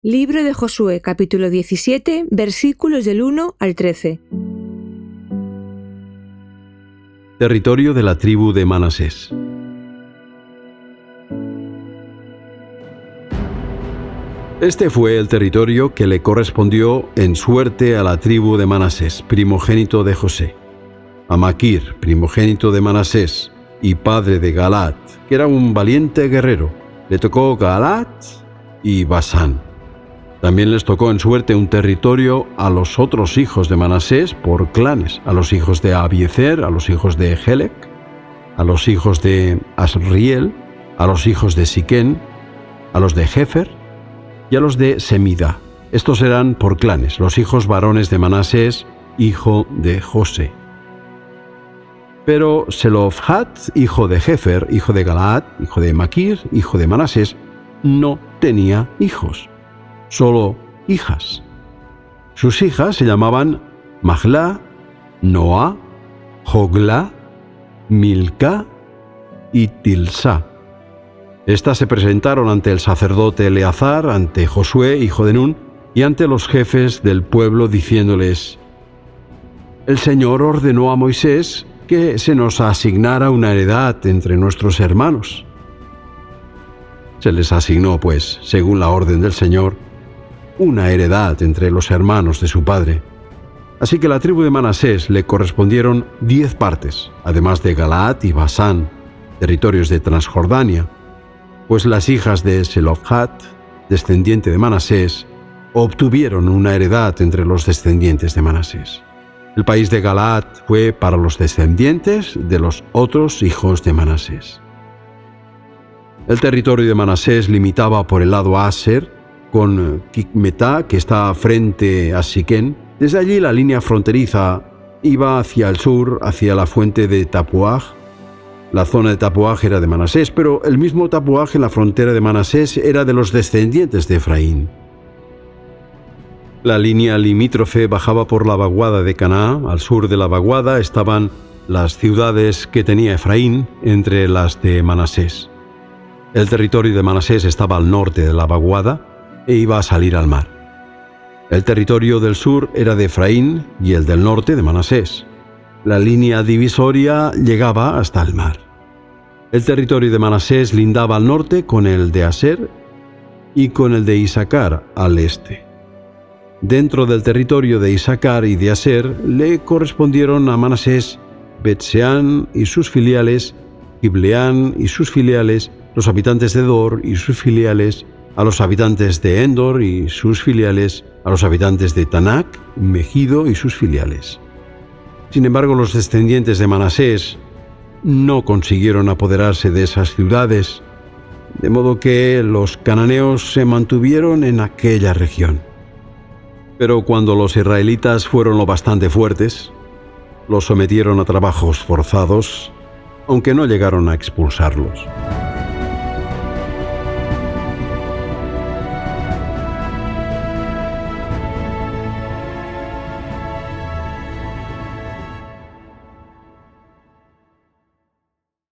Libro de Josué, capítulo 17, versículos del 1 al 13. Territorio de la tribu de Manasés. Este fue el territorio que le correspondió en suerte a la tribu de Manasés, primogénito de José. A Maquir, primogénito de Manasés y padre de Galaad, que era un valiente guerrero, le tocó Galaad y Basán. También les tocó en suerte un territorio a los otros hijos de Manasés por clanes, a los hijos de Abiezer, a los hijos de Helec, a los hijos de Asriel, a los hijos de Siquén, a los de Jefer y a los de Semida. Estos eran por clanes, los hijos varones de Manasés, hijo de José. Pero Selofhad, hijo de Jefer, hijo de Galaad, hijo de Maquir, hijo de Manasés, no tenía hijos, solo hijas. Sus hijas se llamaban Mahla, Noa, Jogla, Milca y Tilsa. Estas se presentaron ante el sacerdote Eleazar, ante Josué, hijo de Nun, y ante los jefes del pueblo, diciéndoles: El Señor ordenó a Moisés que se nos asignara una heredad entre nuestros hermanos. Se les asignó, pues, según la orden del Señor, una heredad entre los hermanos de su padre. Así que a la tribu de Manasés le correspondieron 10 partes, además de Galaad y Basán, territorios de Transjordania, pues las hijas de Selofhad, descendiente de Manasés, obtuvieron una heredad entre los descendientes de Manasés. El país de Galaad fue para los descendientes de los otros hijos de Manasés. El territorio de Manasés limitaba por el lado Aser con Kikmetá, que está frente a Siquén. Desde allí la línea fronteriza iba hacia el sur, hacia la fuente de Tapuaj. La zona de Tapuaj era de Manasés, pero el mismo Tapuaj en la frontera de Manasés era de los descendientes de Efraín. La línea limítrofe bajaba por la vaguada de Caná. Al sur de la vaguada estaban las ciudades que tenía Efraín, entre las de Manasés. El territorio de Manasés estaba al norte de la vaguada e iba a salir al mar. El territorio del sur era de Efraín y el del norte de Manasés. La línea divisoria llegaba hasta el mar. El territorio de Manasés lindaba al norte con el de Aser y con el de Isaacar al este. Dentro del territorio de Isaacar y de Aser le correspondieron a Manasés Bet-Seán y sus filiales, Gibleán y sus filiales, los habitantes de Dor y sus filiales, a los habitantes de Endor y sus filiales, a los habitantes de Tanak, Megido y sus filiales. Sin embargo, los descendientes de Manasés no consiguieron apoderarse de esas ciudades, de modo que los cananeos se mantuvieron en aquella región. Pero cuando los israelitas fueron lo bastante fuertes, los sometieron a trabajos forzados, aunque no llegaron a expulsarlos.